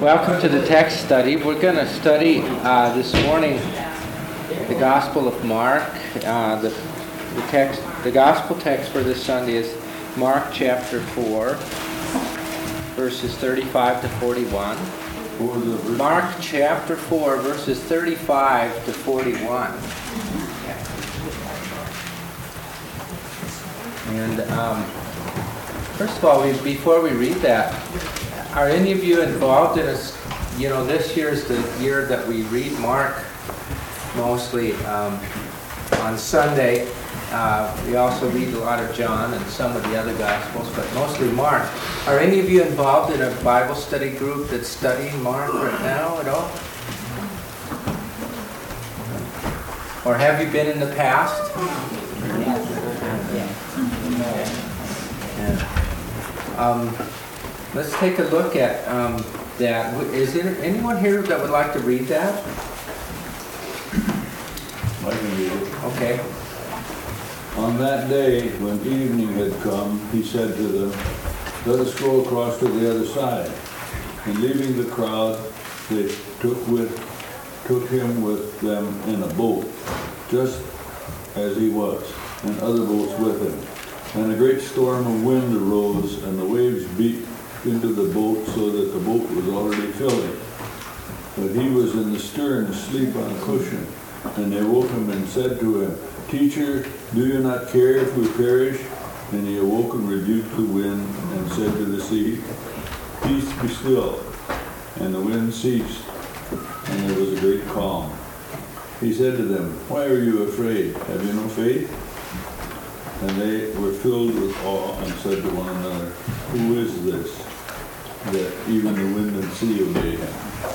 Welcome to the text study. We're going to study this morning the Gospel of Mark. The Gospel text for this Sunday is Mark chapter 4, verses 35 to 41. Mark chapter 4, verses 35 to 41. And first of all, before we read that, are any of you involved in this year's the year that we read Mark mostly on Sunday. We also read a lot of John and some of the other Gospels, but mostly Mark. Are any of you involved in a Bible study group that's studying Mark right now at all? Or have you been in the past? Let's take a look at that. Is there anyone here that would like to read that? I can read it. Okay. On that day, when evening had come, he said to them, "Let us go across to the other side." And leaving the crowd, they took him with them in a boat, just as he was, and other boats with him. And a great storm of wind arose, and the waves beat into the boat so that the boat was already filling. But he was in the stern asleep on a cushion. And they woke him and said to him, "Teacher, do you not care if we perish?" And he awoke and rebuked the wind and said to the sea, "Peace, be still." And the wind ceased, and there was a great calm. He said to them, "Why are you afraid? Have you no faith?" And they were filled with awe and said to one another, "Who is this, that even the wind and sea obey him?"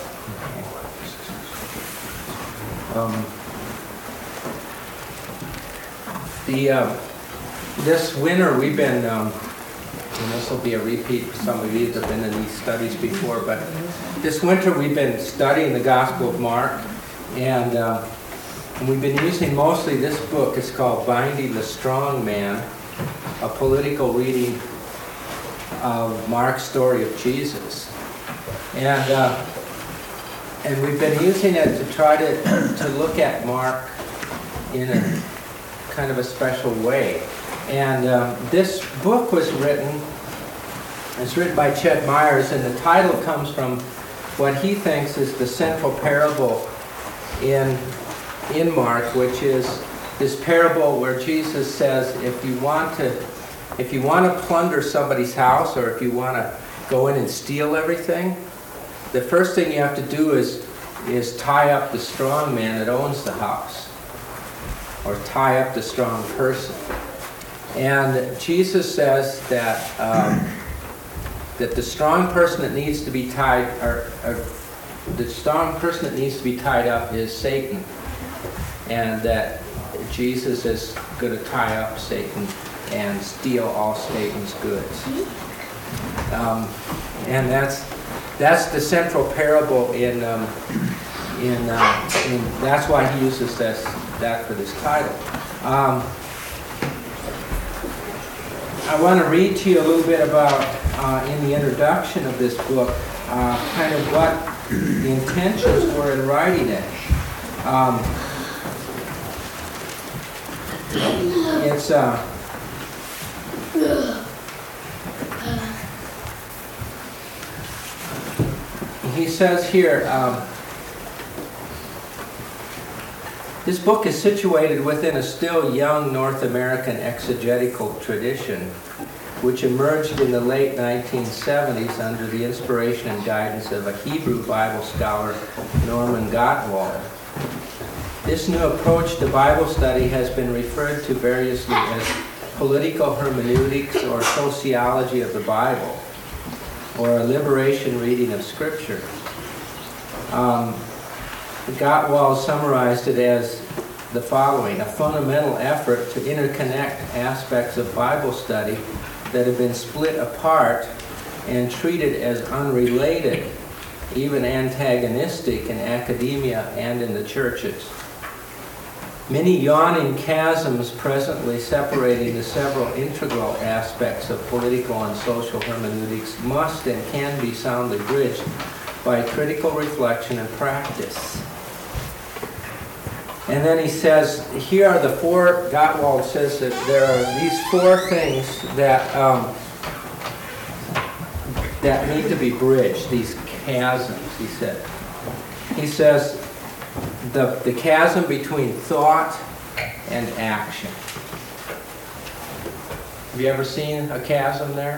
This winter we've been, and this will be a repeat for some of you that have been in these studies before, but this winter we've been studying the Gospel of Mark, and we've been using mostly this book. It's called Binding the Strong Man, a political reading of Mark's story of Jesus. And we've been using it to try to look at Mark in a kind of a special way. And this book was written by Chet Myers, and the title comes from what he thinks is the central parable in Mark, which is this parable where Jesus says, if you want to plunder somebody's house, or if you want to go in and steal everything, the first thing you have to do is tie up the strong man that owns the house, or tie up the strong person. And Jesus says that that the strong person that needs to be tied, or the strong person that needs to be tied up is Satan, and that Jesus is going to tie up Satan and steal all Satan's goods. And that's the central parable in that's why he uses that for this title. I want to read to you a little bit about in the introduction of this book kind of what the intentions were in writing it. It's he says here, this book is situated within a still young North American exegetical tradition, which emerged in the late 1970s under the inspiration and guidance of a Hebrew Bible scholar, Norman Gottwald. This new approach to Bible study has been referred to variously as political hermeneutics, or sociology of the Bible, or a liberation reading of Scripture. Gottwald summarized it as the following: a fundamental effort to interconnect aspects of Bible study that have been split apart and treated as unrelated, even antagonistic in academia and in the churches. Many yawning chasms presently separating the several integral aspects of political and social hermeneutics must and can be soundly bridged by critical reflection and practice. And then he says, here are the four, Gottwald says that there are these four things that that need to be bridged, these chasms, he said. He says, the chasm between thought and action. Have you ever seen a chasm there?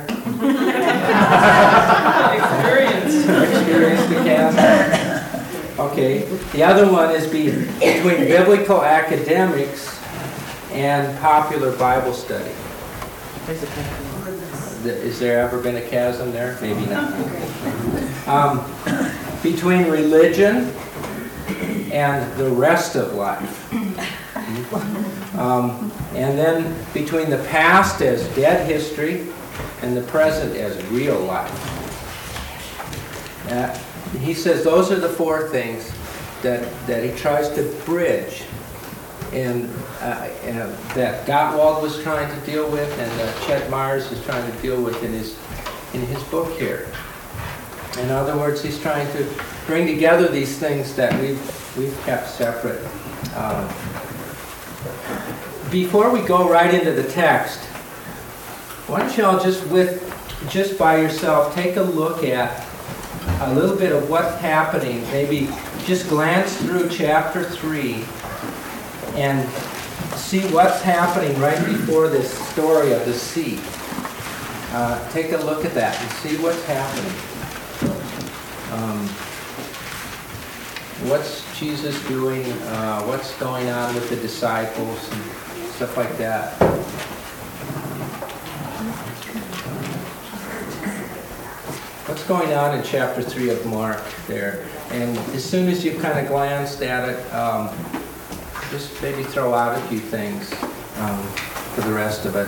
Experienced the chasm? Okay. The other one is between biblical academics and popular Bible study. Is there ever been a chasm there? Maybe not. Between religion and the rest of life. And then between the past as dead history and the present as real life. He says those are the four things that he tries to bridge, and that Gottwald was trying to deal with, and that Chet Myers is trying to deal with in his book here. In other words, he's trying to bring together these things that we've kept separate. Before we go right into the text, why don't y'all just by yourself take a look at a little bit of what's happening. Maybe just glance through chapter 3 and see what's happening right before this story of the sea. Take a look at that and see what's happening. What's Jesus doing? What's going on with the disciples and stuff like that. What's going on in chapter 3 of Mark there? And as soon as you've kind of glanced at it, just maybe throw out a few things for the rest of us.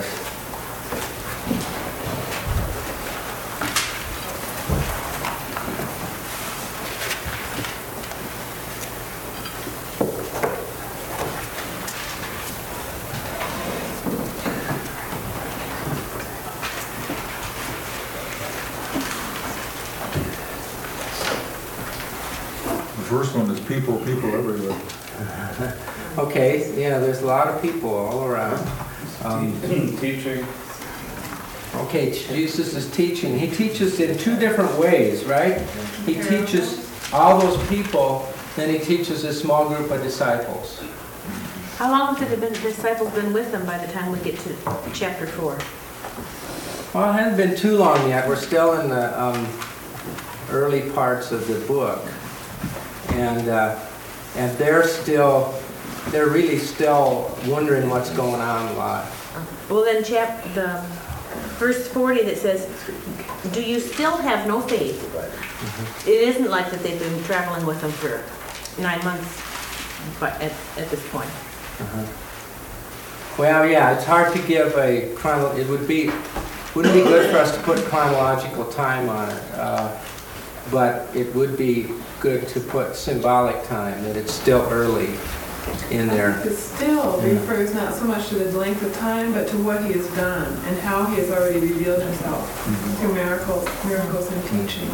First one is people everywhere. Okay, yeah, there's a lot of people all around. Teaching. Okay, Jesus is teaching. He teaches in two different ways, right? He teaches all those people, then he teaches a small group of disciples. How long have the disciples been with them by the time we get to chapter 4? Well, it hasn't been too long yet. We're still in the early parts of the book. And they're really still wondering what's going on a lot. Well, then the verse 40 that says, "Do you still have no faith?" It isn't like that they've been traveling with them for 9 months, but at this point. Well, yeah, it's hard to give a wouldn't be good for us to put chronological time on it, but it would be good to put symbolic time, that it's still early in there. The still refers not so much to the length of time, but to what he has done and how he has already revealed himself through miracles and teaching.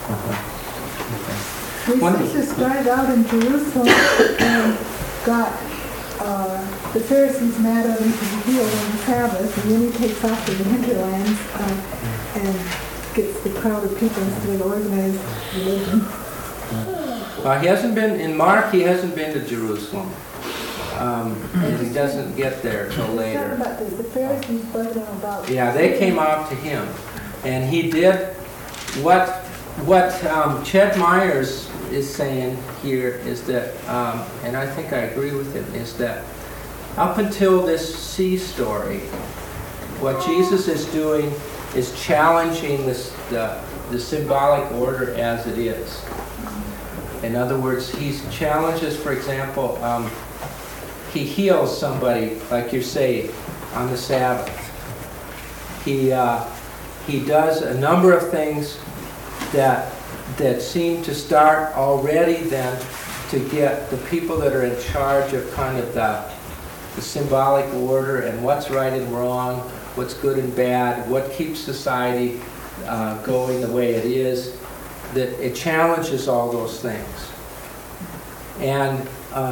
Jesus started out in Jerusalem and got the Pharisees mad at him to be healed on the Sabbath, and then he takes off to the hinterlands and gets the crowd of people into the organized religion. He hasn't been, in Mark, he hasn't been to Jerusalem. And he doesn't get there till later. About this. The Pharisees bugged him about. Yeah, they came out to him. And he did what Chet Myers is saying here is that, and I think I agree with him, is that up until this sea story, what Jesus is doing is challenging the symbolic order as it is. In other words, he challenges, for example, he heals somebody, like you say, on the Sabbath. He does a number of things that seem to start already then to get the people that are in charge of kind of the symbolic order and what's right and wrong, what's good and bad, what keeps society going the way it is. that it challenges all those things. And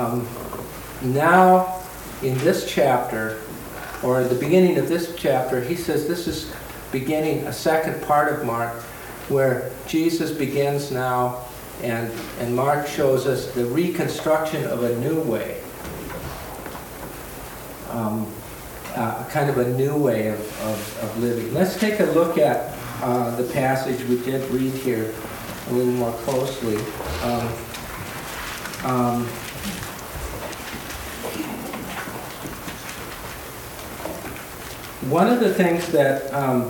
now in this chapter, or at the beginning of this chapter, he says this is beginning a second part of Mark where Jesus begins now, and Mark shows us the reconstruction of a new way. Kind of a new way of living. Let's take a look at the passage we did read here a little more closely. One of the things that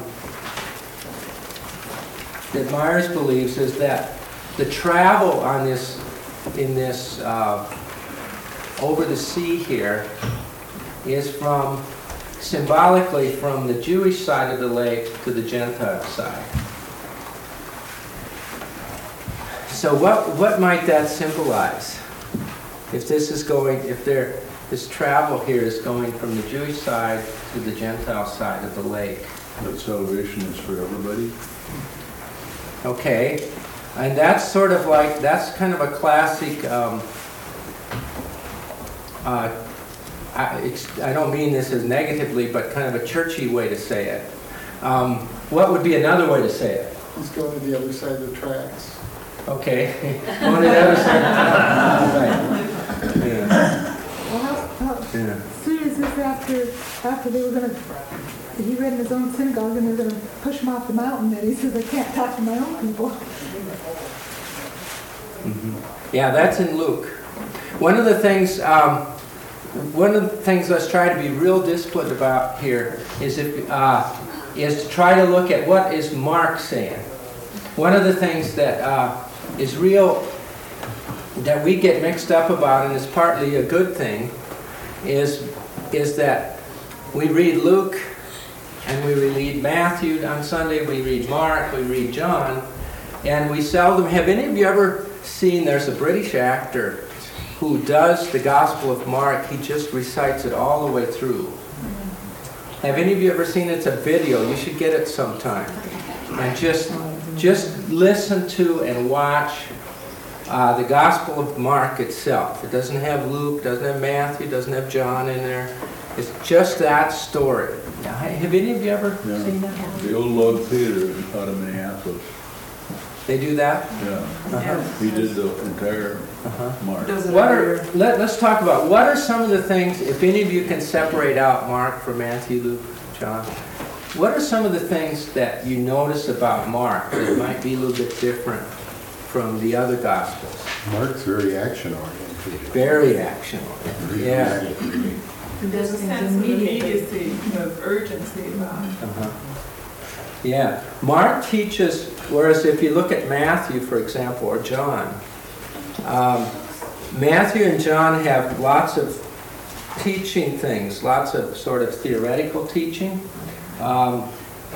that Myers believes is that the travel on this, in this over the sea here, is from symbolically from the Jewish side of the lake to the Gentile side. So what might that symbolize? If this is going, this travel here is going from the Jewish side to the Gentile side of the lake. That salvation is for everybody. Okay, and that's sort of like, that's kind of a classic, I don't mean this as negatively, but kind of a churchy way to say it. What would be another way to say it? He's going to the other side of the tracks. Okay, going to the other side of the tracks. Right. Yeah. Well, Yeah. soon as this after they were going to, he read in his own synagogue and they were going to push him off the mountain, and he says, I can't talk to my own people. Mm-hmm. Yeah, that's in Luke. One of the things let's try to be real disciplined about here is to try to look at what is Mark saying. One of the things that is real, that we get mixed up about, and is partly a good thing, is that we read Luke and we read Matthew on Sunday, we read Mark, we read John, and we seldom, have any of you ever seen, there's a British actor who does the Gospel of Mark, he just recites it all the way through. Have any of you ever seen it? It's a video, you should get it sometime. And just listen to and watch the Gospel of Mark itself. It doesn't have Luke, doesn't have Matthew, doesn't have John in there. It's just that story. Have any of you ever seen that? The old Lord Peter out of Minneapolis. They do that? Yeah. Uh-huh. He did the entire Mark. Let's talk about, what are some of the things, if any of you can separate out Mark from Matthew, Luke, John, what are some of the things that you notice about Mark that might be a little bit different from the other Gospels? Mark's very action-oriented. Very action-oriented, yeah. There's a sense of immediacy, of urgency about it. Uh-huh. Yeah. Mark teaches, whereas if you look at Matthew, for example, or John, Matthew and John have lots of teaching things, lots of sort of theoretical teaching. I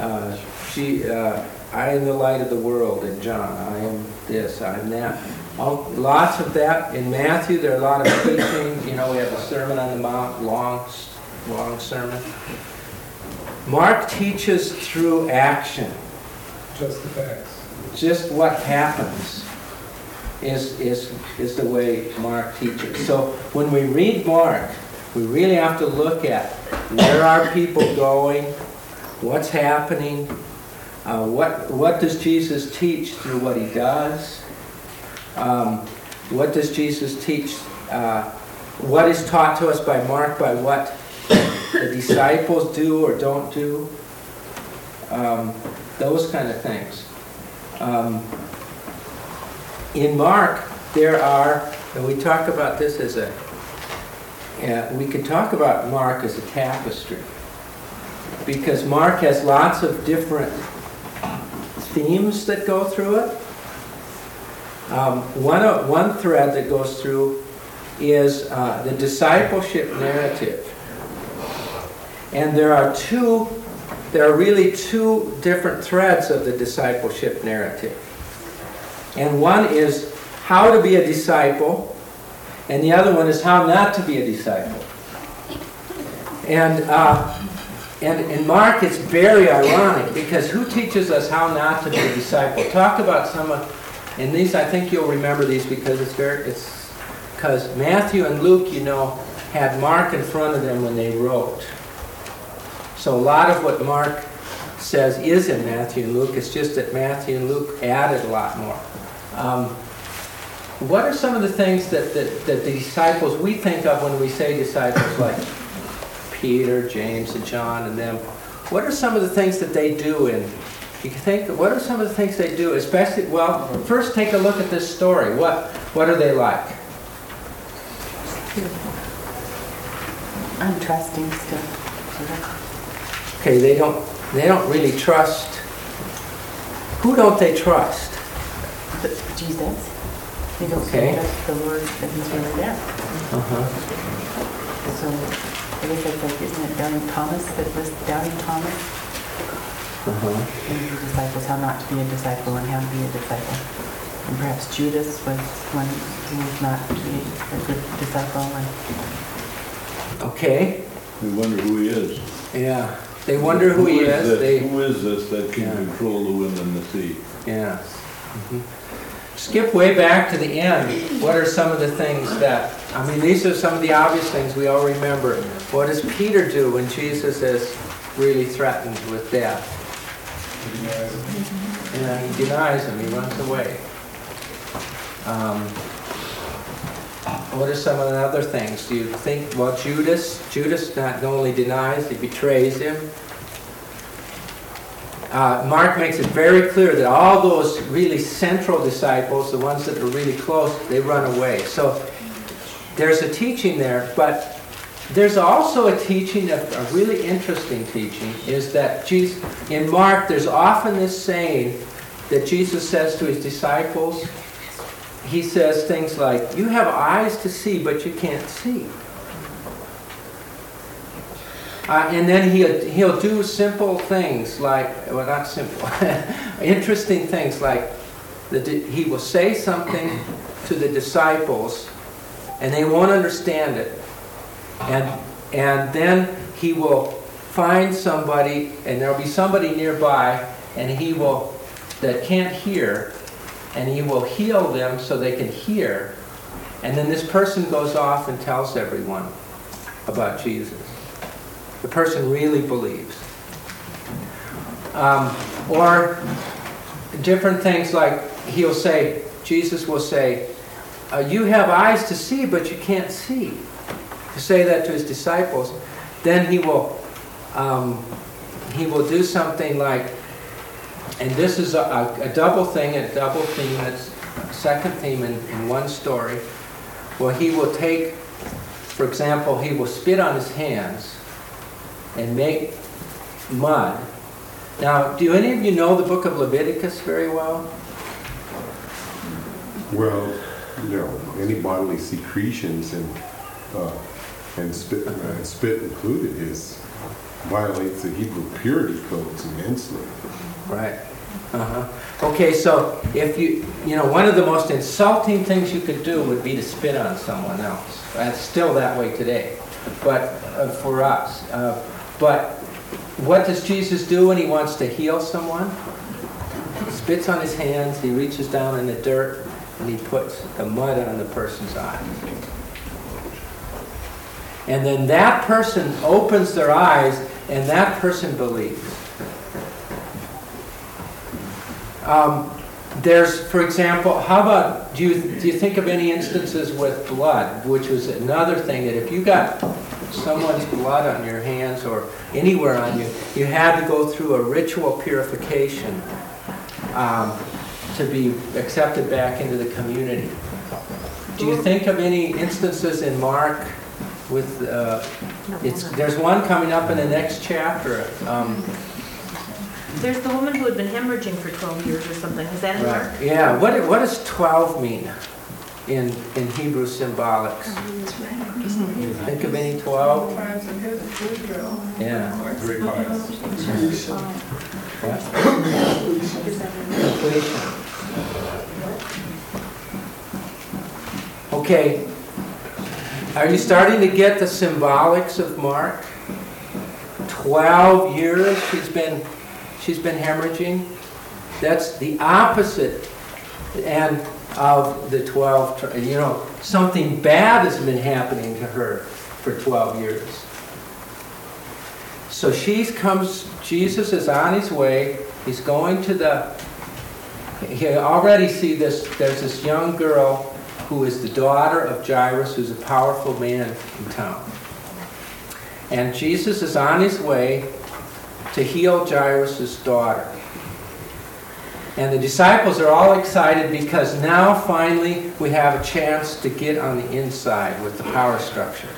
am the light of the world in John. I am this, I am that. Lots of that. In Matthew, there are a lot of teaching. You know, we have a Sermon on the Mount, long sermon. Mark teaches through action. Just the facts. Just what happens is the way Mark teaches. So when we read Mark, we really have to look at where are people going, what's happening, what does Jesus teach through what he does, what does Jesus teach, what is taught to us by Mark by what the disciples do or don't do, those kind of things. In Mark, there are, and we talk about this as we could talk about Mark as a tapestry, because Mark has lots of different themes that go through it. One thread that goes through is the discipleship narrative. And there are really two different threads of the discipleship narrative. And one is how to be a disciple, and the other one is how not to be a disciple. And in Mark, it's very ironic, because who teaches us how not to be a disciple? Talk about some of And these, I think you'll remember these because because Matthew and Luke, had Mark in front of them when they wrote. So a lot of what Mark says is in Matthew and Luke. It's just that Matthew and Luke added a lot more. What are some of the things that the disciples, we think of when we say disciples, like Peter, James, and John, and them? What are some of the things that they do what are some of the things they do? Especially, well, first take a look at this story. What are they like? I'm trusting still. Okay, they don't really trust. Who don't they trust? But Jesus. They don't Okay. trust the Lord that He's really there. Uh-huh. So I guess it's like, isn't it doubting Thomas that was doubting Thomas? Uh-huh. And the disciples, how not to be a disciple and how to be a disciple. And perhaps Judas was one who was not to be a good disciple. And Okay. We wonder who he is. Yeah. They wonder who he is. Who is this that can control the wind and the sea? Yeah. Mhm. Skip way back to the end. What are some of the things these are some of the obvious things we all remember. What does Peter do when Jesus is really threatened with death? Yeah, he denies him. He runs away. What are some of the other things? Do you think, well, Judas not only denies, he betrays him. Mark makes it very clear that all those really central disciples, the ones that are really close, they run away. So there's a teaching there, but there's also a teaching, a really interesting teaching, is that Jesus, in Mark, there's often this saying that Jesus says to his disciples. He says things like, you have eyes to see, but you can't see. And then he'll do simple things like, well, not simple, interesting things like he will say something to the disciples and they won't understand it. And then he will find somebody, and there'll be somebody nearby, and that can't hear, and he will heal them so they can hear. And then this person goes off and tells everyone about Jesus. The person really believes. Or different things like Jesus will say, you have eyes to see, but you can't see. To say that to his disciples. Then he will do something like, and this is a double thing, a double theme, that's a second theme in one story. Well, he will take, for example, he will spit on his hands and make mud. Now, do any of you know the book of Leviticus very well? Well, any bodily secretions and spit included violates the Hebrew purity codes immensely. Right. Okay, so if one of the most insulting things you could do would be to spit on someone else. That's still that way today, but for us. But what does Jesus do when he wants to heal someone? He spits on his hands, he reaches down in the dirt, and he puts the mud on the person's eyes. And then that person opens their eyes, and that person believes. There's, for example, how about, do you think of any instances with blood, which was another thing, that if you got someone's blood on your hands or anywhere on you, you had to go through a ritual purification to be accepted back into the community. Do you think of any instances in Mark with, there's one coming up in the next chapter. There's the woman who had been hemorrhaging for 12 years or something. Is that in Mark? Yeah. What does 12 mean in Hebrew symbolics? Think of any 12? Yeah. Great minds. What? Completion. Okay. Are you starting to get the symbolics of Mark? 12 years she's been hemorrhaging. That's the opposite And of the 12, something bad has been happening to her for 12 years. So Jesus is on his way. He's going to you already see this, there's this young girl who is the daughter of Jairus, who's a powerful man in town. And Jesus is on his way to heal Jairus' daughter. And the disciples are all excited because now finally we have a chance to get on the inside with the power structure.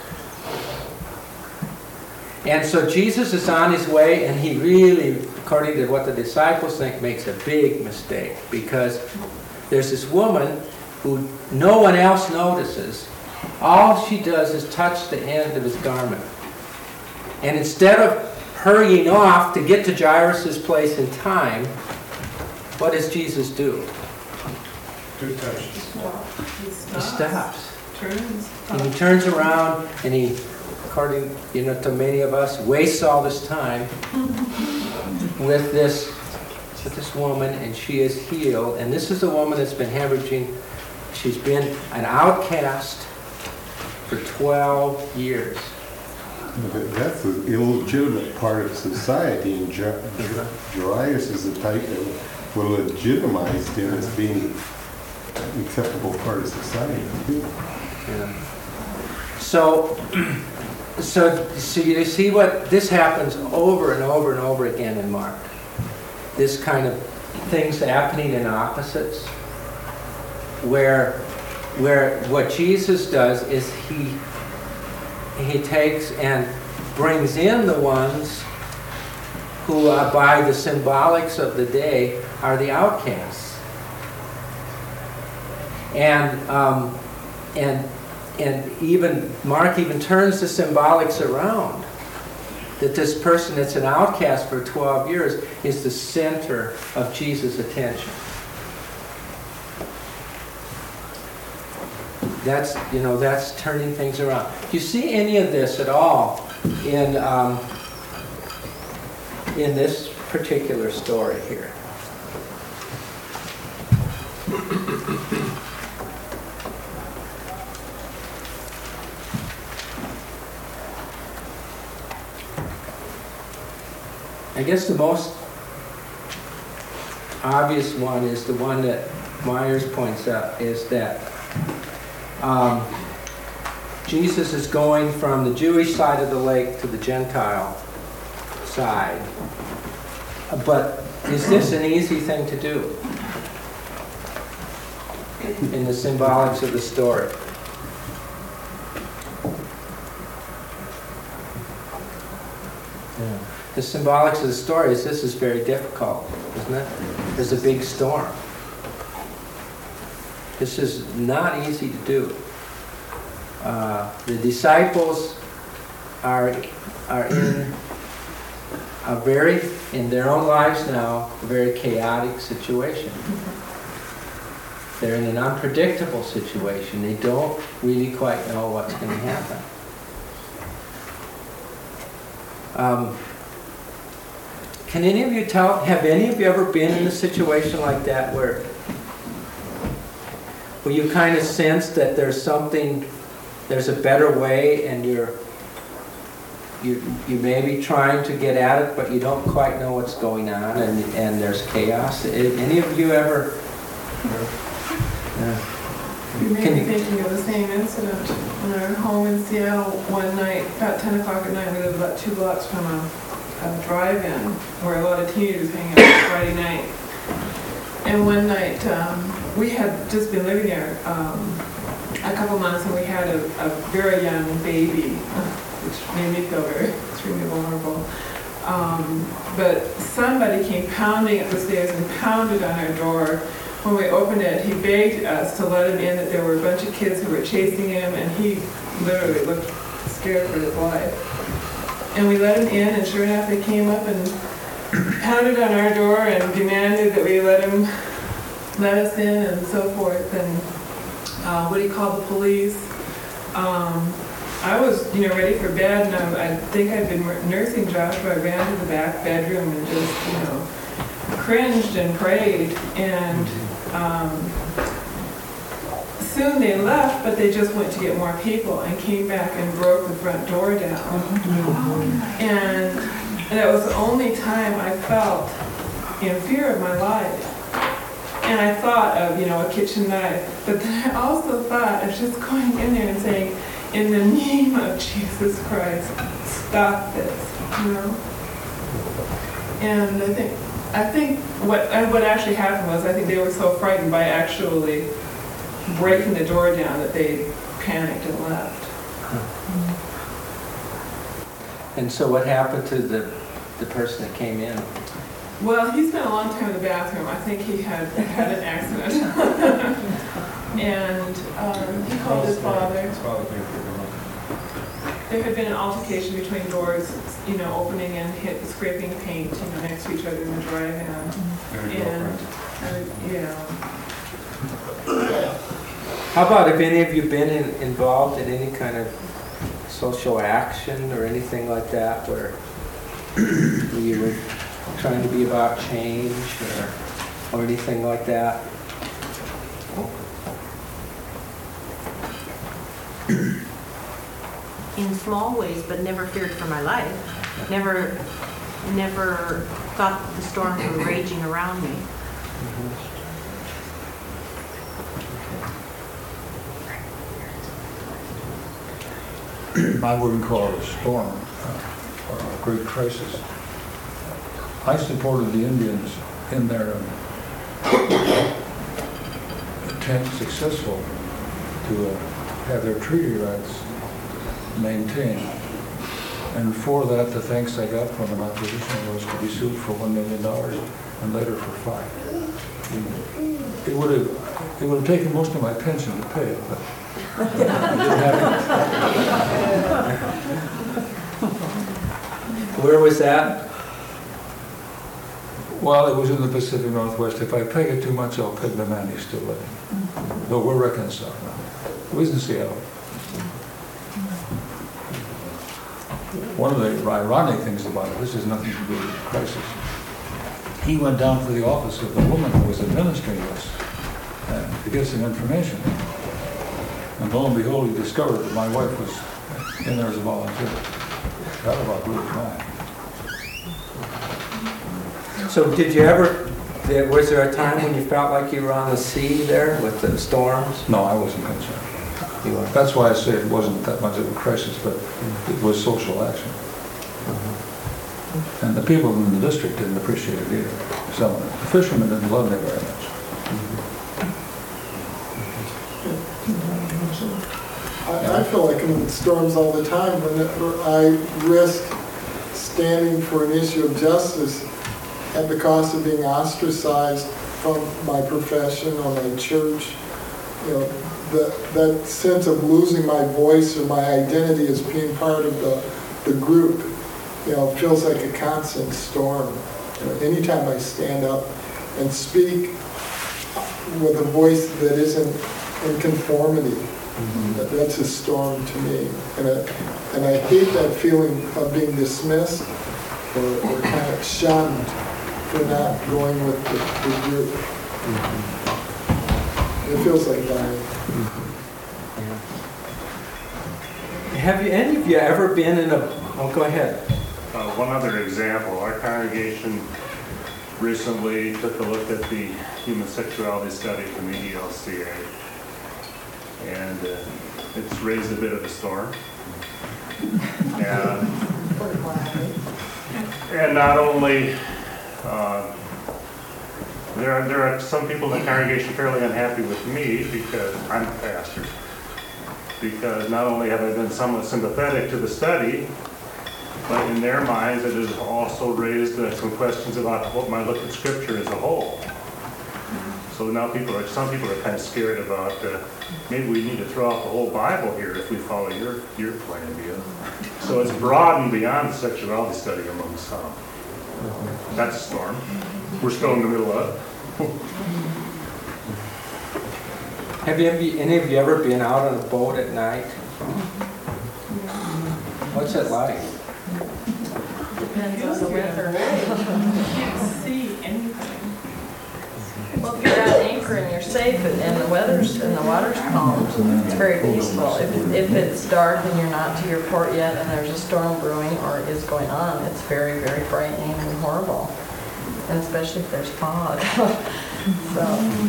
And so Jesus is on his way, and he really, according to what the disciples think, makes a big mistake, because there's this woman who no one else notices. All she does is touch the end of his garment. And instead of hurrying off to get to Jairus' place in time, what does Jesus do? Two touches. He He stops. Turns. And he turns around and he, according to many of us, wastes all this time with this woman, and she is healed. And this is a woman that's been hemorrhaging. She's been an outcast for 12 years. That's an illegitimate part of society, and Jairus is the type that will legitimize him as being an acceptable part of society. Yeah. So you see what this happens over and over and over again in Mark. This kind of things happening in opposites, where what Jesus does is he takes and brings in the ones who, by the symbolics of the day, are the outcasts, and even Mark even turns the symbolics around. That this person that's an outcast for 12 years is the center of Jesus' attention. That's turning things around. Do you see any of this at all in this particular story here? I guess the most obvious one is the one that Myers points out, is that Jesus is going from the Jewish side of the lake to the Gentile side. But is this an easy thing to do in the symbolics of the story? Yeah. The symbolics of the story is this is very difficult, isn't it? There's a big storm. This is not easy to do. The disciples are in their own lives now, a very chaotic situation. They're in an unpredictable situation. They don't really quite know what's going to happen. Can any of you have any of you ever been in a situation like that where you kind of sense that there's a better way, and you may be trying to get at it, but you don't quite know what's going on, and there's chaos? Any of you ever? You may be thinking of the same incident. In our home in Seattle one night, about 10 o'clock at night, we lived about 2 blocks from a drive-in where a lot of teenagers hang out Friday night. And one night, we had just been living there a couple months, and we had a very young baby, which made me feel very extremely vulnerable. But somebody came pounding up the stairs and pounded on our door. When we opened it, he begged us to let him in, that there were a bunch of kids who were chasing him, and he literally looked scared for his life. And we let him in, and sure enough, they came up and pounded on our door and demanded that we let us in, and so forth. And Woody called the police. I was, ready for bed, and I think I'd been nursing Joshua. I ran to the back bedroom and just, cringed and prayed. And soon they left, but they just went to get more people and came back and broke the front door down. And that was the only time I felt in fear of my life. And I thought of, a kitchen knife, but then I also thought of just going in there and saying, in the name of Jesus Christ, stop this, And I think what actually happened was, I think they were so frightened by actually breaking the door down that they panicked and left. And so what happened to the person that came in? Well, he spent a long time in the bathroom. I think he had an accident. And he called his father. His father came for him. There had been an altercation between doors, opening and scraping paint, next to each other in the drive-in. And How about, have any of you been involved in any kind of social action or anything like that where you were trying to be about change or anything like that? In small ways, but never feared for my life. Never thought the storms were raging around me. I wouldn't call it a storm or a great crisis. I supported the Indians in their attempt successful to have their treaty rights maintained. And for that, the thanks I got from an opposition was to be sued for $1 million and later for $5. It would have taken most of my pension to pay it, but it didn't happen. Where was that? Well, it was in the Pacific Northwest. If I peg it too much, I'll peg the man he's still living. But we're reconciled now. It was in Seattle. One of the ironic things about it, this has nothing to do with the crisis. He went down to the office of the woman who was administering this to get some information. And lo and behold, he discovered that my wife was in there as a volunteer. That about blew his mind. So did you was there a time when you felt like you were on the sea there with the storms? No, I wasn't concerned. You weren't? That's why I say it wasn't that much of a crisis, but it was social action. And the people in the district didn't appreciate it either. Some of them. The fishermen didn't love me very much. I feel like I'm in storms all the time when I risk standing for an issue of justice at the cost of being ostracized from my profession or my church. That sense of losing my voice or my identity as being part of the group, feels like a constant storm. Anytime I stand up and speak with a voice that isn't in conformity, that's a storm to me. And I hate that feeling of being dismissed or kind of shunned for not going with the group. It feels like dying. Have any of you ever been in a... Oh, go ahead. One other example, our congregation recently took a look at the human sexuality study from the ELCA, and it's raised a bit of a storm. And not only, there are some people in the congregation fairly unhappy with me because I'm a pastor, because not only have I been somewhat sympathetic to the study, but in their minds it has also raised some questions about what might look at Scripture as a whole. So now some people are kind of scared about maybe we need to throw out the whole Bible here if we follow your plan, deal. So it's broadened beyond the sexuality study among some. That's a storm. We're still in the middle of it. Have any of you ever been out on a boat at night? What's it like? Depends on the weather. You can't see anything. Well, if you're at anchor and you're safe and the water's calm, it's very peaceful. If it's dark and you're not to your port yet and there's a storm brewing or is going on, it's very, very frightening and horrible. And especially if there's fog. So.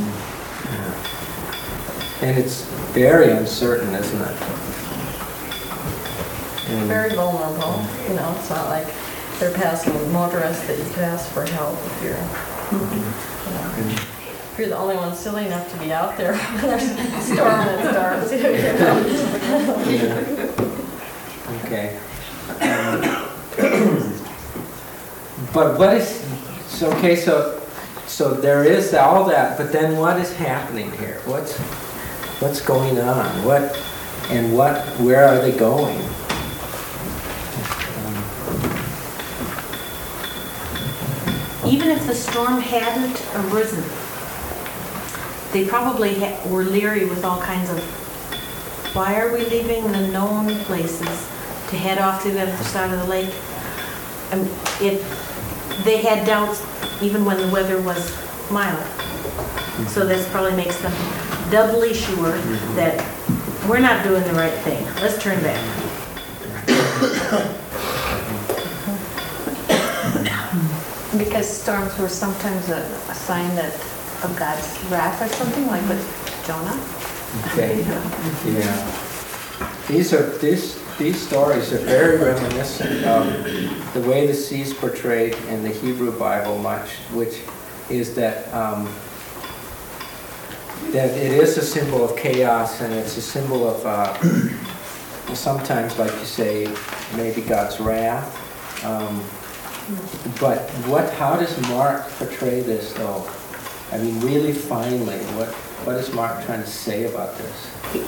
And it's very uncertain, isn't it? Very vulnerable. You know, it's not like they're passing motorists that you could ask for help if you're, if you're the only one silly enough to be out there when there's a storm that's dark. Okay. But what is, so okay, so there is all that, but then what is happening here? What's going on? Where are they going? Even if the storm hadn't arisen, they probably were leery with all kinds of, why are we leaving the known places to head off to the other side of the lake? They had doubts even when the weather was mild. So this probably makes them doubly sure that we're not doing the right thing. Let's turn back. Because storms were sometimes a sign of God's wrath or something, like with Jonah. Okay. Yeah. These stories are very reminiscent of the way the sea is portrayed in the Hebrew Bible, which is that that it is a symbol of chaos, and it's a symbol of sometimes, like you say, maybe God's wrath. But how does Mark portray this, though? I mean, really finely, what is Mark trying to say about this?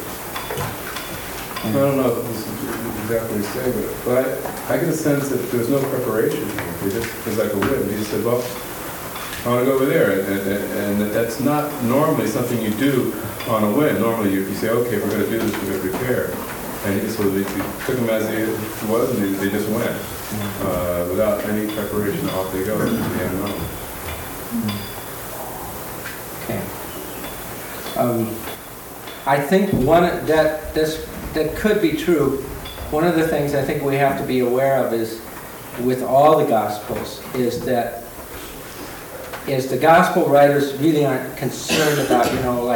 I don't know if this is exactly the same, but I get a sense that there's no preparation here. It was like a whim. He just said, well, I want to go over there. And that's not normally something you do on a whim. Normally you say, okay, if we're going to do this, we're going to prepare. And so they took him as he was, and they just went. Without any preparation, off they go. Okay. I think that could be true. One of the things I think we have to be aware of is, with all the Gospels, is the Gospel writers really aren't concerned about,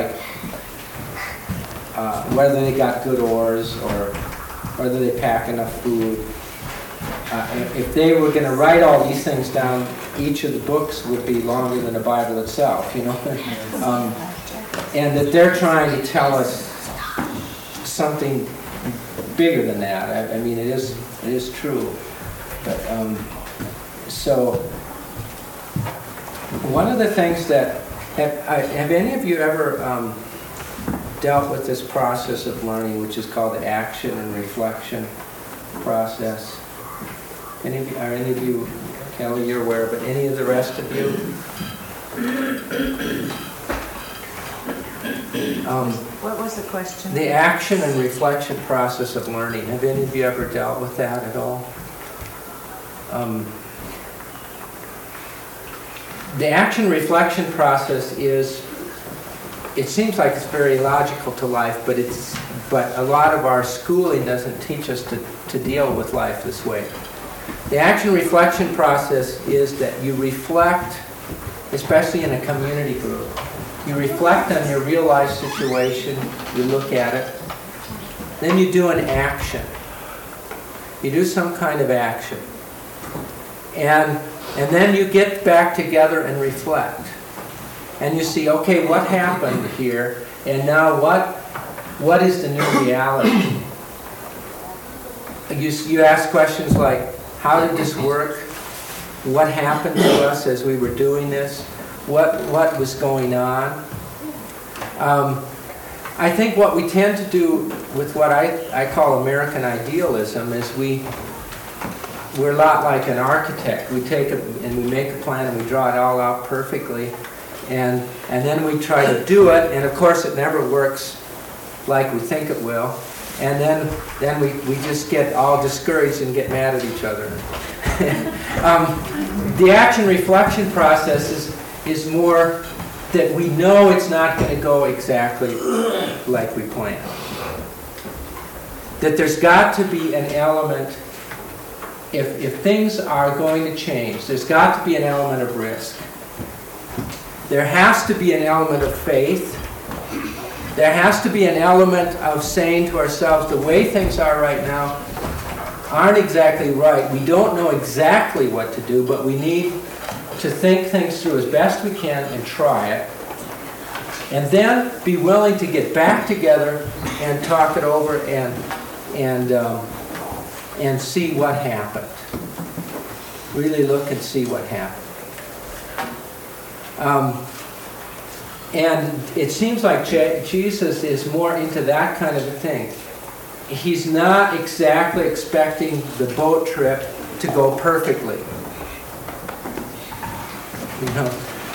whether they got good oars or whether they pack enough food. If they were going to write all these things down, each of the books would be longer than the Bible itself, and that they're trying to tell us something bigger than that. I mean, it is true. But so one of the things that have any of you ever dealt with this process of learning, which is called the action and reflection process? Are any of you, Kelly, you're aware, but any of the rest of you? What was the question? The action and reflection process of learning. Have any of you ever dealt with that at all? The action reflection process it seems like it's very logical to life, but a lot of our schooling doesn't teach us to deal with life this way. The action reflection process is that you reflect, especially in a community group, you reflect on your real life situation, you look at it, then you do an action. You do some kind of action. And then you get back together and reflect. And you see, okay, what happened here? And now what is the new reality? You ask questions like, how did this work? What happened to us as we were doing this? What was going on? I think what we tend to do with what I call American idealism is we're a lot like an architect. We take and we make a plan and we draw it all out perfectly, and then we try to do it, and of course it never works like we think it will, and then we just get all discouraged and get mad at each other. The action reflection process is more that we know it's not going to go exactly like we planned. That there's got to be an element, if things are going to change, there's got to be an element of risk. There has to be an element of faith. There has to be an element of saying to ourselves, the way things are right now aren't exactly right. We don't know exactly what to do, but we need to think things through as best we can and try it. And then be willing to get back together and talk it over and see what happened. Really look and see what happened. And it seems like Jesus is more into that kind of a thing. He's not exactly expecting the boat trip to go perfectly. You know,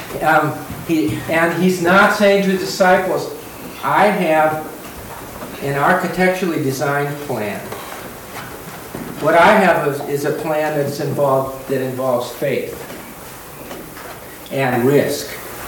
he's not saying to the disciples, I have an architecturally designed plan. What I have is a plan that involves faith and risk.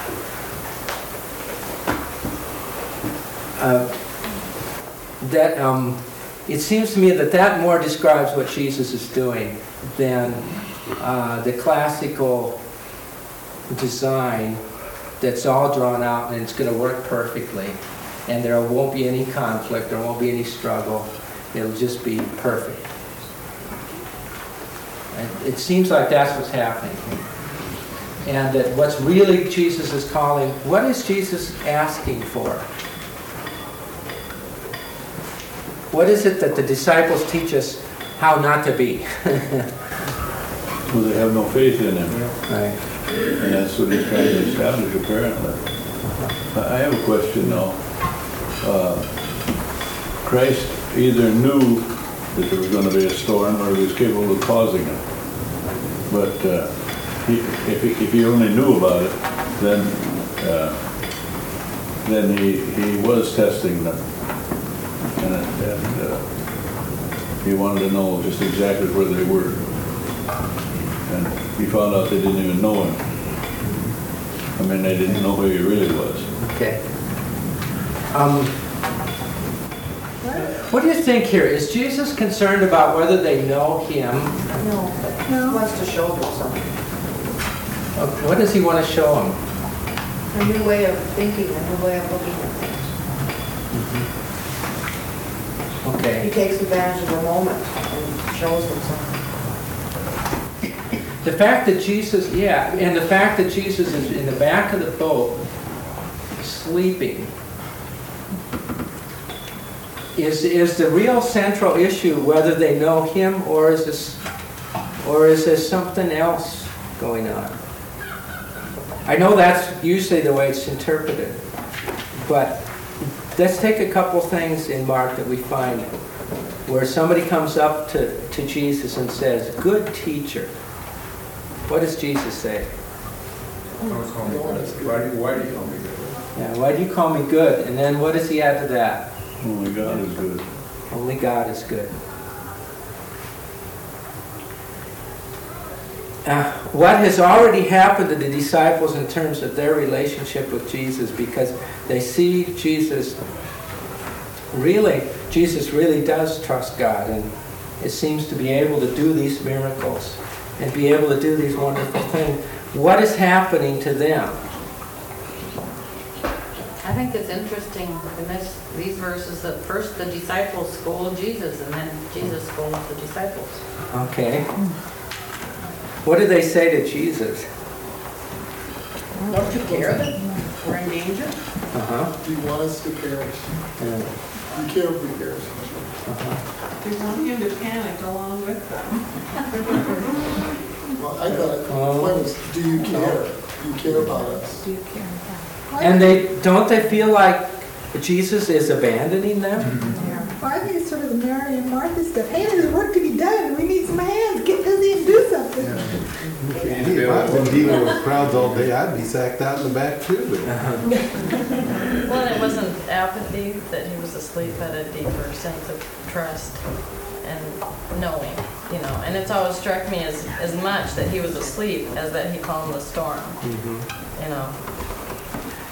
It seems to me that more describes what Jesus is doing than the classical design that's all drawn out and it's going to work perfectly, and there won't be any conflict, there won't be any struggle, it'll just be perfect. And it seems like that's what's happening. And that what's really Jesus is calling, what is Jesus asking for? What is it that the disciples teach us how not to be? Well, they have no faith in him. Right. And that's what he's trying to establish, apparently. I have a question, though. Christ either knew that there was going to be a storm or he was capable of causing it. But if he only knew about it, then he was testing them. And he wanted to know just exactly where they were. And he found out they didn't even know him. I mean, they didn't know who he really was. Okay. What do you think here? Is Jesus concerned about whether they know him? No, he wants to show them something. What does he want to show them? A new way of thinking, a new way of looking at things. Okay. He takes advantage of the moment and shows them something. The fact that Jesus, and the fact that Jesus is in the back of the boat, sleeping, is the real central issue whether they know him or is there something else going on? I know that's usually the way it's interpreted, but let's take a couple things in Mark that we find where somebody comes up to Jesus and says, "Good teacher." What does Jesus say? Why do you call me good? Yeah, why do you call me good? And then what does he add to that? Only God is good. Only God is good. What has already happened to the disciples in terms of their relationship with Jesus, because they see Jesus really does trust God, and it seems to be able to do these miracles and be able to do these wonderful things. What is happening to them? I think it's interesting in these verses that first the disciples scold Jesus and then Jesus scolds the disciples. Okay. What do they say to Jesus? Don't you care that we're in danger? Uh-huh. Do you want us to perish? Yeah. You care if we perish. They want him to panic along with them. Well, I thought the point was, do you care? Do you care about us? Do you care? And don't they feel like Jesus is abandoning them? Well, I think it's sort of the Mary and Martha stuff. Hey, there's work to be done. We need some hands. Get busy and do something. If I've been dealing with crowds all day, I'd be sacked out in the back too. Well, and it wasn't apathy that he was asleep, but a deeper sense of trust and knowing, And it's always struck me as much that he was asleep as that he calmed the storm,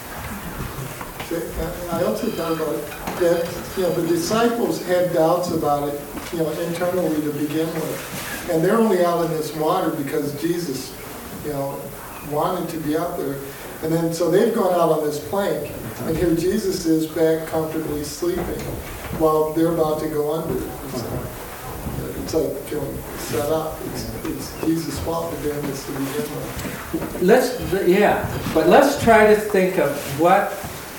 I also thought about that, the disciples had doubts about it, internally to begin with. And they're only out in this water because Jesus, wanted to be out there. And then, so they've gone out on this plank, and here Jesus is back comfortably sleeping while they're about to go under. It's like set up. It's Jesus' fault for doing this to begin with. But let's try to think of what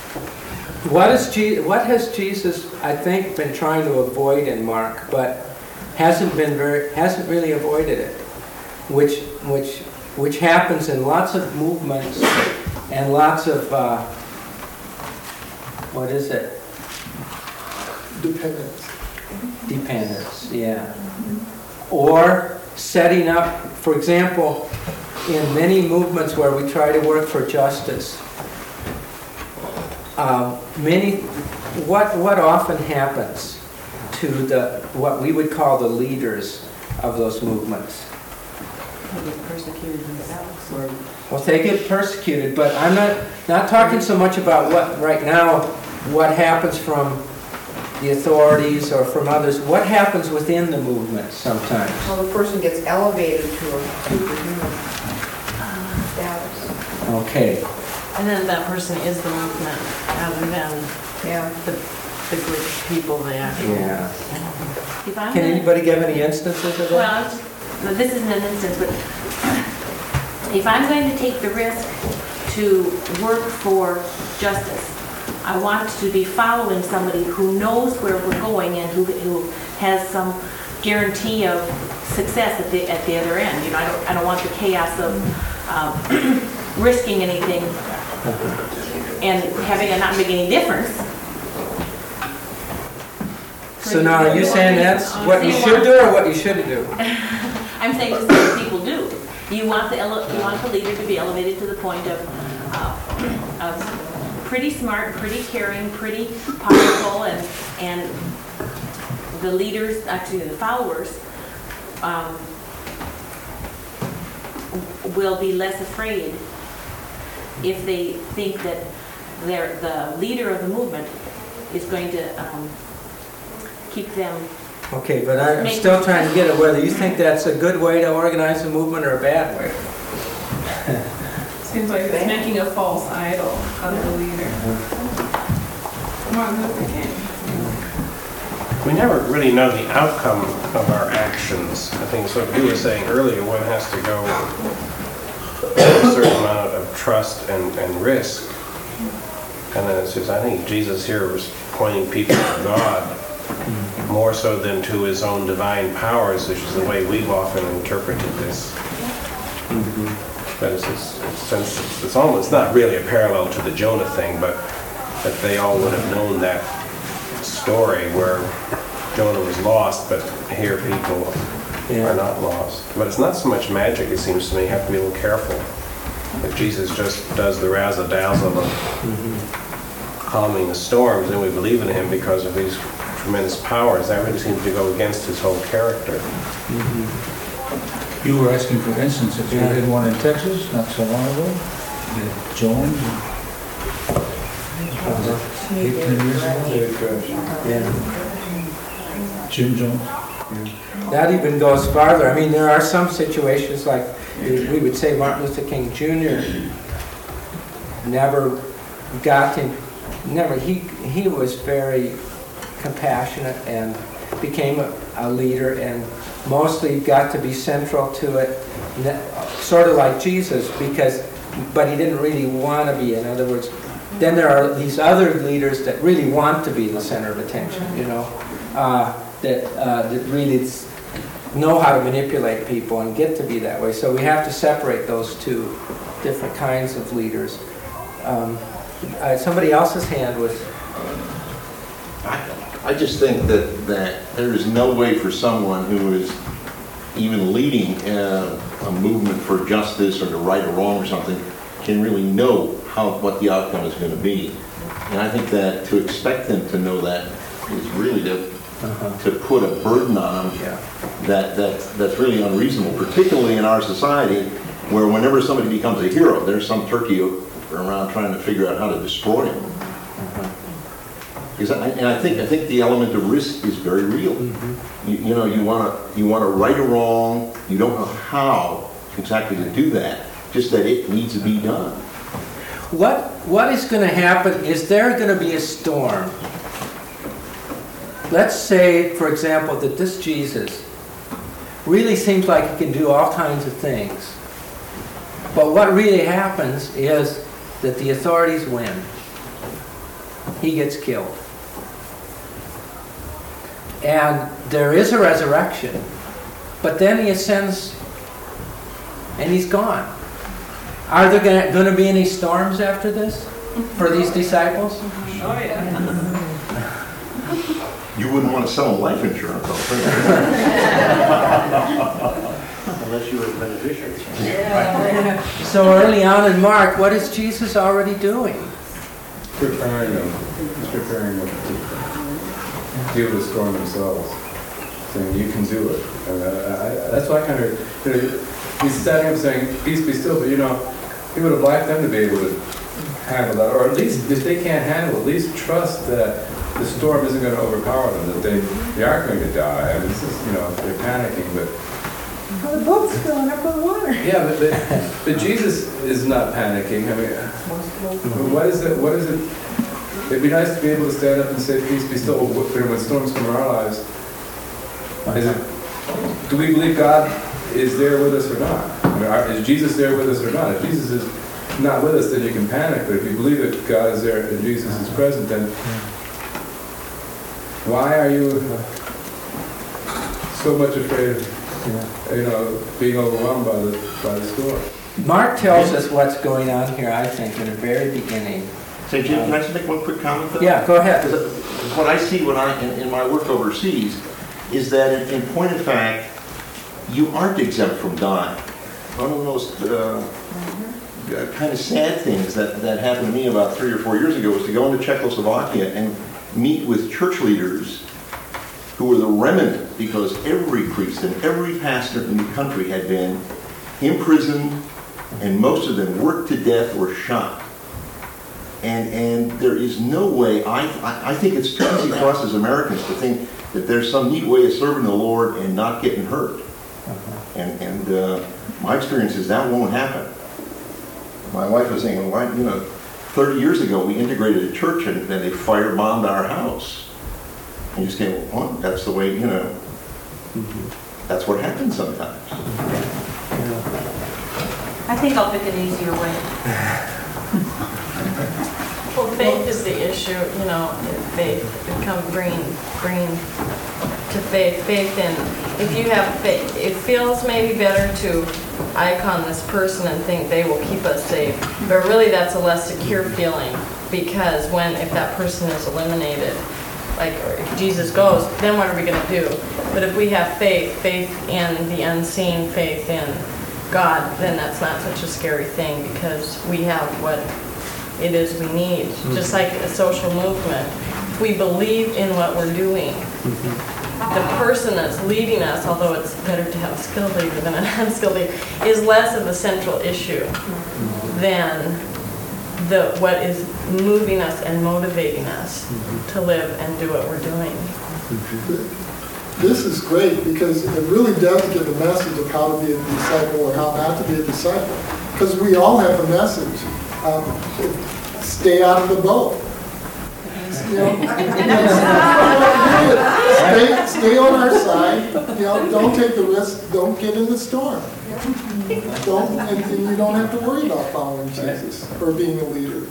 has Jesus, I think, been trying to avoid in Mark, but hasn't really avoided it, which happens in lots of movements and lots of what is it? Dependence, yeah. Or setting up, for example, in many movements where we try to work for justice, what often happens to what we would call the leaders of those movements? They get persecuted themselves, or well, they get persecuted, but I'm not talking so much about what happens from the authorities or from others. What happens within the movement sometimes? Well, the person gets elevated to a superhuman status. Okay. And then that person is the movement rather than the group of people they actually. Yeah. Can anybody give any instances of that? Well, this isn't an instance, but if I'm going to take the risk to work for justice, I want to be following somebody who knows where we're going and who has some guarantee of success at the other end. I don't want the chaos of risking anything and having it not make any difference. So now, are you saying that's what you should do or what you shouldn't do? I'm saying this is what people do. You want the leader to be elevated to the point of pretty smart, pretty caring, pretty powerful, and the leaders, actually the followers, will be less afraid if they think that the leader of the movement is going to keep them. Okay, but I'm still trying to get at whether you think that's a good way to organize a movement or a bad way. Seems like it's making a false idol of the leader. Martin Luther King. We never really know the outcome of our actions. I think it's what you were saying earlier, one has to go with a certain amount of trust and risk. And then it's just, I think Jesus here was pointing people to God more so than to his own divine powers, which is the way we've often interpreted this. But it's almost not really a parallel to the Jonah thing, but that they all would have known that story where Jonah was lost, but here people are not lost. But it's not so much magic, it seems to me. You have to be a little careful. If Jesus just does the razzle-dazzle of calming the storms, then we believe in him because of these tremendous powers. That really seems to go against his whole character. You were asking for instances. You had one in Texas not so long ago. You had Jones. 18 years ago. Yeah. Jim Jones. That even goes farther. I mean, there are some situations like we would say Martin Luther King Jr. He was very compassionate and became a leader and mostly got to be central to it, sort of like Jesus, but he didn't really want to be. In other words, then there are these other leaders that really want to be the center of attention, that really know how to manipulate people and get to be that way. So we have to separate those two different kinds of leaders. Somebody else's hand was... I just think that there is no way for someone who is even leading a movement for justice or to right or wrong or something can really know what the outcome is going to be. And I think that to expect them to know that is really to put a burden on them that's really unreasonable, particularly in our society where whenever somebody becomes a hero, there's some turkey around trying to figure out how to destroy him. Because I think the element of risk is very real. You know, you want to right a wrong. You don't know how exactly to do that. Just that it needs to be done. What is going to happen? Is there going to be a storm? Let's say, for example, that this Jesus really seems like he can do all kinds of things. But what really happens is that the authorities win. He gets killed. And there is a resurrection. But then he ascends and he's gone. Are there going to be any storms after this for these disciples? Oh, yeah. You wouldn't want to sell life insurance, unless you were a beneficiary. Yeah. So early on in Mark, what is Jesus already doing? Preparing them. He's preparing them to deal with the storm themselves. Saying, you can do it. And that's why I kind of, he's standing up saying, peace be still, but he would have liked them to be able to handle that. Or at least, if they can't handle it, at least trust that the storm isn't going to overpower them, that they aren't going to die. I mean, this is, they're panicking, but... Well, the boat's filling up with water. Yeah, but Jesus is not panicking. I mean, what is it? It'd be nice to be able to stand up and say, peace be still, when storms come in our lives. Do we believe God is there with us or not? I mean, is Jesus there with us or not? If Jesus is not with us, then you can panic. But if you believe that God is there and Jesus is present, then why are you so much afraid of, being overwhelmed by the storm? Mark tells us what's going on here, I think, in the very beginning. Say, Jim, can I just make one quick comment? Yeah, go ahead. What I see when in my work overseas is that, in point of fact, you aren't exempt from dying. One of the most kind of sad things that happened to me about 3 or 4 years ago was to go into Czechoslovakia and meet with church leaders who were the remnant, because every priest and every pastor in the country had been imprisoned, and most of them worked to death or shot. And there is no way, I think it's too easy for us as Americans to think that there's some neat way of serving the Lord and not getting hurt. And my experience is that won't happen. My wife was saying, well, 30 years ago we integrated a church and then they firebombed our house. And you just go, well, that's the way, that's what happens sometimes. I think I'll pick an easier way. Well, faith is the issue, faith, bringing to faith in, if you have faith, it feels maybe better to icon this person and think they will keep us safe, but really that's a less secure feeling, because if that person is eliminated, like if Jesus goes, then what are we going to do? But if we have faith in the unseen, faith in God, then that's not such a scary thing, because we have what it is we need. Just like a social movement, if we believe in what we're doing, the person that's leading us, although it's better to have a skilled leader than an unskilled leader, is less of a central issue than what is moving us and motivating us to live and do what we're doing. This is great because it really does give a message of how to be a disciple or how not to be a disciple. Because we all have a message. Stay out of the boat. Stay on our side. Don't take the risk. Don't get in the storm. And you don't have to worry about following Jesus or being a leader.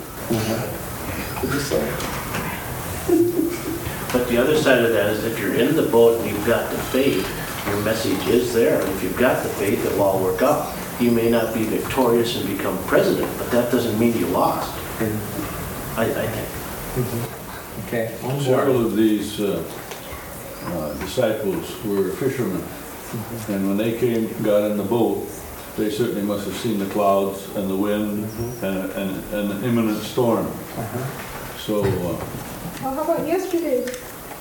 But the other side of that is if you're in the boat and you've got the faith, your message is there. And if you've got the faith, it will all work out. You may not be victorious and become president, but that doesn't mean you lost. I think. Okay. Several of these disciples were fishermen. And when they got in the boat, they certainly must have seen the clouds and the wind and an imminent storm. So, Well, how about yesterday?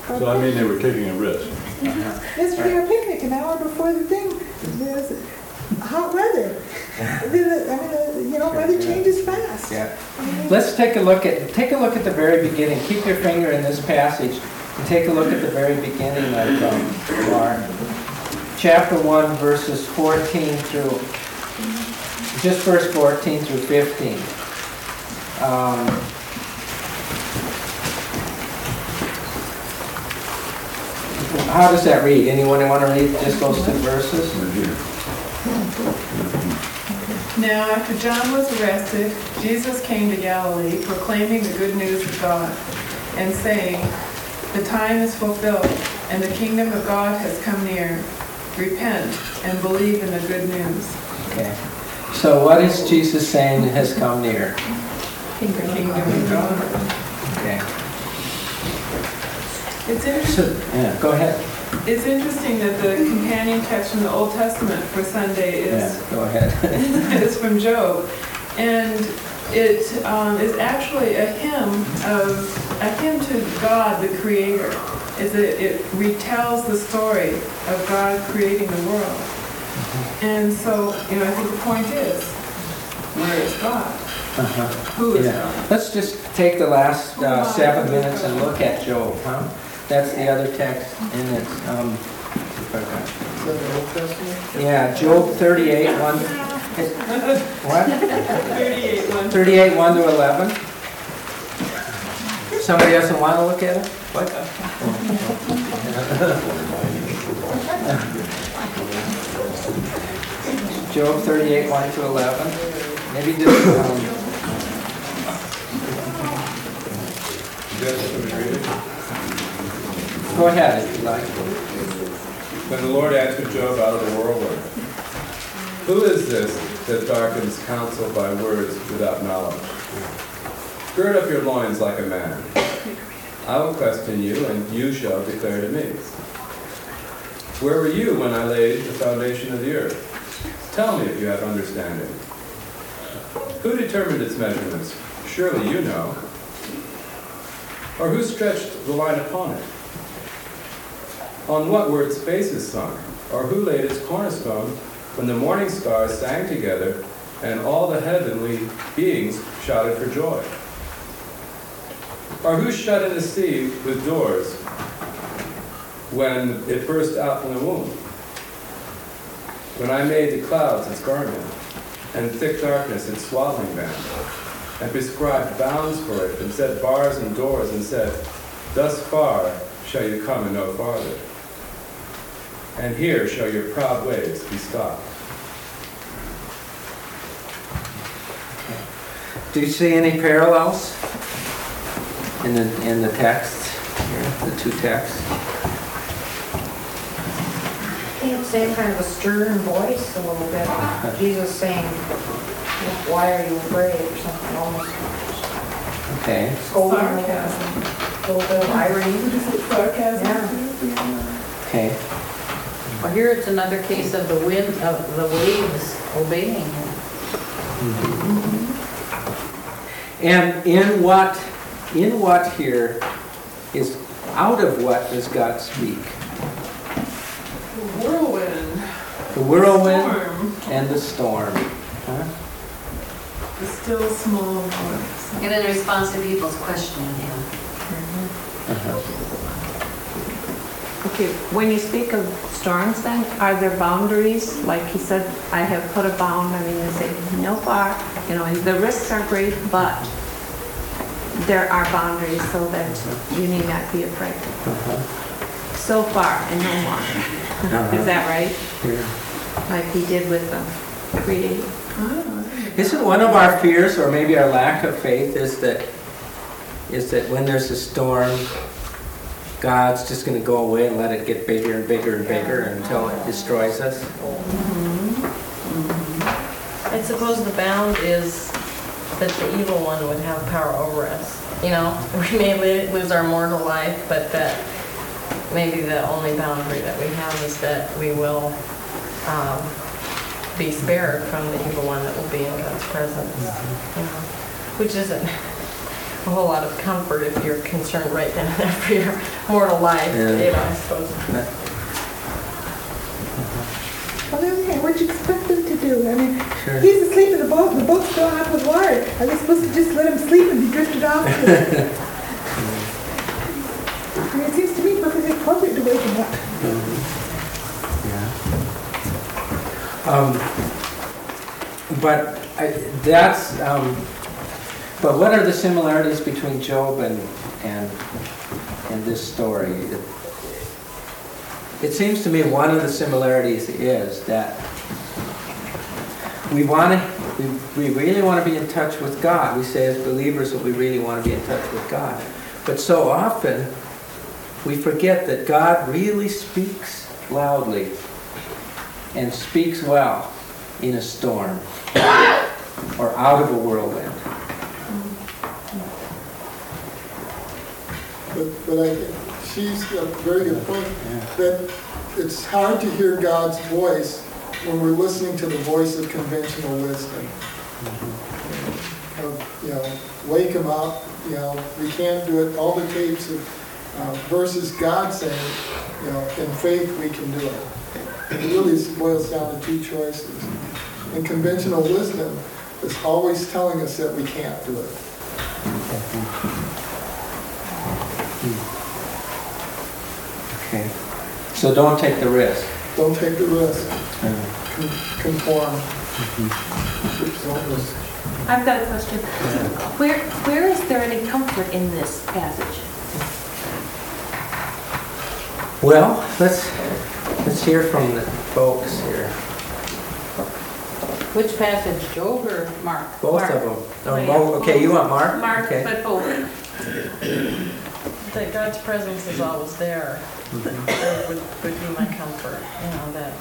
they were taking a risk. Yesterday our picnic, an hour before the thing, hot weather. I mean, weather changes fast. Yeah. Let's take a look at the very beginning. Keep your finger in this passage and take a look at the very beginning of Mark. Chapter 1, verses 14 through, just verse 14 through 15. How does that read? Anyone want to read just those two verses? Now, after John was arrested, Jesus came to Galilee, proclaiming the good news of God, and saying, "The time is fulfilled, and the kingdom of God has come near. Repent and believe in the good news." Okay. So what is Jesus saying has come near? The kingdom of God. Okay. It's interesting. Yeah, go ahead. It's interesting that the companion text from the Old Testament for Sunday is Yeah, go ahead. is from Job, and it is actually a hymn to God, the Creator. It retells the story of God creating the world, and so I think the point is, where is God? Who is God? Let's just take the last 7 minutes and look at Job, huh? That's the other text, and it's, yeah, Job 38, 1. What? 38, 1 to 11. Somebody doesn't want to look at it? What? Job 38, 1 to 11. Maybe just, go ahead if you like. Then the Lord answered Job out of the whirlwind, "Who is this that darkens counsel by words without knowledge? Gird up your loins like a man. I will question you, and you shall declare to me. Where were you when I laid the foundation of the earth? Tell me if you have understanding. Who determined its measurements? Surely you know. Or who stretched the line upon it? On what were its bases sunk? Or who laid its cornerstone when the morning stars sang together and all the heavenly beings shouted for joy? Or who shut in the sea with doors when it burst out from the womb? When I made the clouds its garment and thick darkness its swaddling band, and prescribed bounds for it, and set bars and doors, and said, thus far shall you come and no farther. And here shall your proud ways be stopped." Do you see any parallels in the text here, the two texts? I think it's the same kind of a stern voice a little bit. Jesus saying, "Why are you afraid?" or something almost. Okay. Scolding, Sarcasm. a little bit of irony. Sarcasm. Yeah. Okay. Well, here it's another case of the wind, of the waves obeying him. And in what here is out of what does God speak? The whirlwind. The whirlwind Storm. and the storm. Huh? The still small voice. And in response to people's questioning him. Okay, when you speak of storms then, are there boundaries? Like he said, I have put a bound, I mean, they say no far, the risks are great, but there are boundaries so that you need not be afraid. So far and no more. Is that right? Yeah. Like he did with the Creator. Isn't one of our fears, or maybe our lack of faith, is that when there's a storm, God's just going to go away and let it get bigger and bigger and bigger until it destroys us? I suppose the bound is that the evil one would have power over us. We may lose our mortal life, but that maybe the only boundary that we have is that we will be spared from the evil one that will be in God's presence. Which isn't a whole lot of comfort if you're concerned right then and there for your mortal life, I suppose. On the other hand, would you expect them to too. I mean, Sure. he's asleep in the boat's filling up with water. Are they supposed to just let him sleep and be drifted off? I mean, it seems to me perfectly appropriate to wake him up. But what are the similarities between Job and this story? It seems to me one of the similarities is that we really want to be in touch with God. We say as believers that we really want to be in touch with God. But so often we forget that God really speaks loudly and speaks well in a storm or out of a whirlwind. But I think she's got a very good point, that it's hard to hear God's voice when we're listening to the voice of conventional wisdom. Wake him up, we can't do it. All the tapes of versus God saying, in faith we can do it. It really boils down to two choices. And conventional wisdom is always telling us that we can't do it. Okay. So don't take the risk. Don't take the risk. Conform. I've got a question. Where is there any comfort in this passage? Well, let's hear from the folks here. Which passage, Job or Mark? Both of them. Okay, you want Mark? Mark, okay. but both. That God's presence is always there. That would be my comfort, that.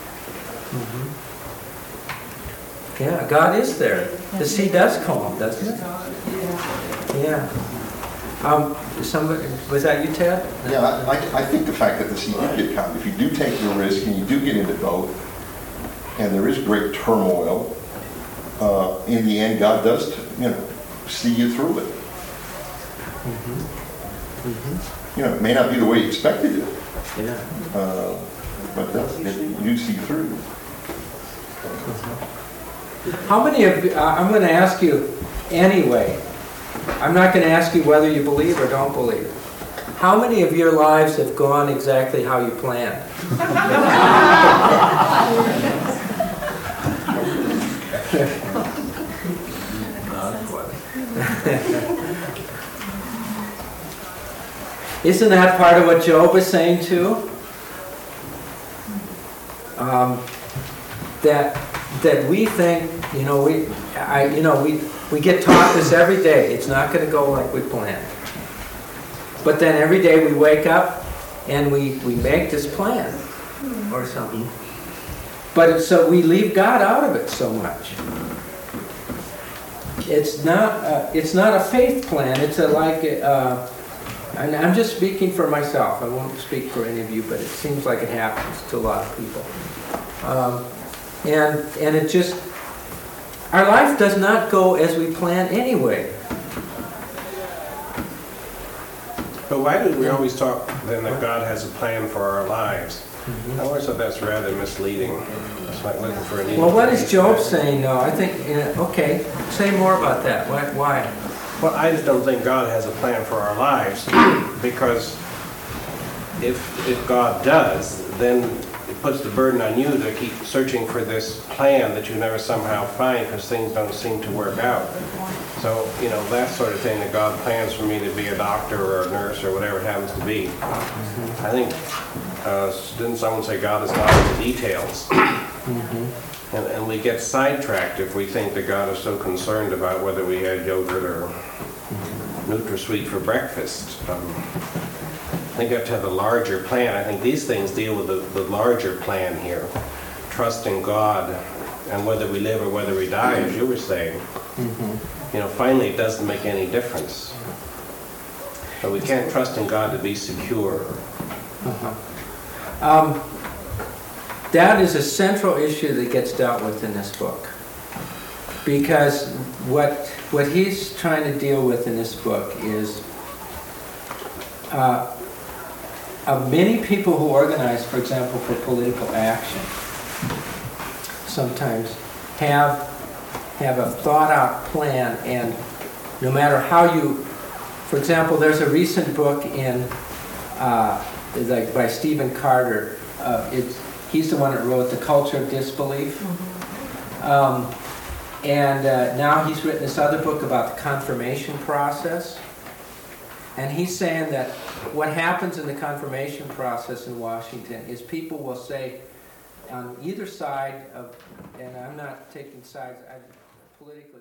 Yeah, God is there. The sea does calm, doesn't it? Yeah. Somebody, was that you, Ted? Yeah, I think the fact that the sea did get calm, if you do take the risk and you do get into both, and there is great turmoil, in the end, God does, see you through it. It may not be the way you expected it. Yeah. But you see through. How many of you, I'm going to ask you anyway. I'm not going to ask you whether you believe or don't believe. How many of your lives have gone exactly how you planned? Isn't that part of what Job is saying too? That we think, we get taught this every day. It's not going to go like we planned. But then every day we wake up and we make this plan or something. But so we leave God out of it so much. It's not a faith plan. It's and I'm just speaking for myself. I won't speak for any of you, but it seems like it happens to a lot of people. And it just, our life does not go as we plan anyway. But why do we always talk then that God has a plan for our lives? I always thought that's rather misleading. It's like looking for an Well, what is Job saying though? I think, okay, say more about that. Why? Well, I just don't think God has a plan for our lives, because if God does, then it puts the burden on you to keep searching for this plan that you never somehow find because things don't seem to work out. So, that sort of thing, that God plans for me to be a doctor or a nurse or whatever it happens to be. I think, didn't someone say God is not in the details? And we get sidetracked if we think that God is so concerned about whether we had yogurt or NutraSweet for breakfast. I think you have to have a larger plan. I think these things deal with the larger plan here. Trusting God, and whether we live or whether we die, as you were saying. Finally it doesn't make any difference. But we can't trust in God to be secure. That is a central issue that gets dealt with in this book. Because what he's trying to deal with in this book is many people who organize, for example, for political action, sometimes have a thought-out plan, and no matter how you, for example, there's a recent book in, like by Stephen Carter. He's the one that wrote The Culture of Disbelief. Now he's written this other book about the confirmation process. And he's saying that what happens in the confirmation process in Washington is people will say on either side of, and I'm not taking sides, politically,